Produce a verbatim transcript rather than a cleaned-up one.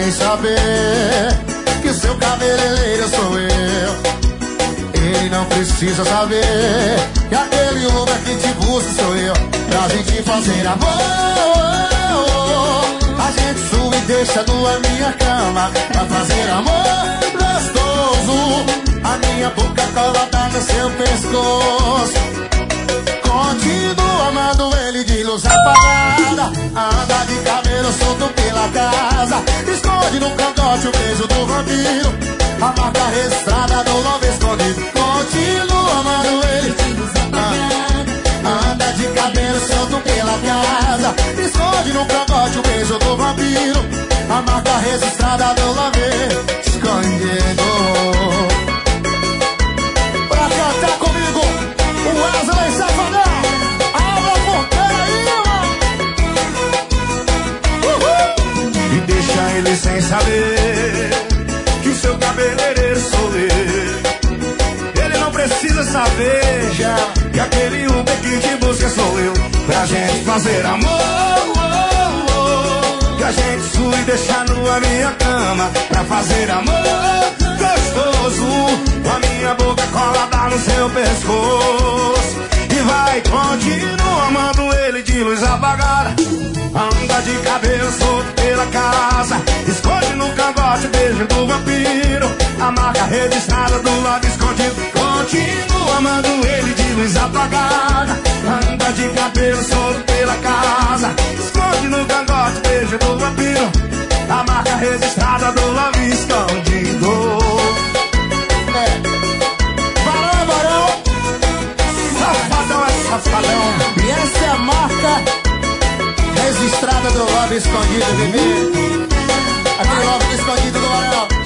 sem saber que o seu cabeleireiro sou eu. Ele não precisa saber que aquele homem que te busca sou eu. Pra gente fazer amor, a gente sube e deixa nua minha cama. Pra fazer amor gostoso, a minha boca colada no seu pescoço. Continuo amando ele de luz apagada, anda de cabelo solto pela casa, esconde no cangote o beijo do vampiro, a marca registrada do nome escondido. Continuo amando ele de luz apagada, anda de cabelo solto pela casa, esconde no cangote o beijo do vampiro, a marca registrada do nome escondido. Pra cantar comigo, o Wesley Safadão. Abra a porteira aí, mano. E deixa ele sem saber que o seu cabeleireiro sou eu. Ele não precisa saber já que aquele Uber que te busca sou eu. Pra gente fazer amor, oh, oh, que a gente sua e deixar nua minha cama. Pra fazer amor gostoso, com a minha boca colada no seu pescoço. E vai continuar amando ele de luz apagada, anda de cabelo solto pela casa, esconde no cangote o beijo do vampiro, a marca registrada do lado escondido. Continua amando ele de luz apagada, anda de cabelo solto pela casa, esconde no cangote o beijo do vampiro, a marca registrada do lado escondido. É. Barão, barão. Safadão é safadão. E essa é a marca registrada do Love Escondido, bebê. Aquele Love Escondido do Barão.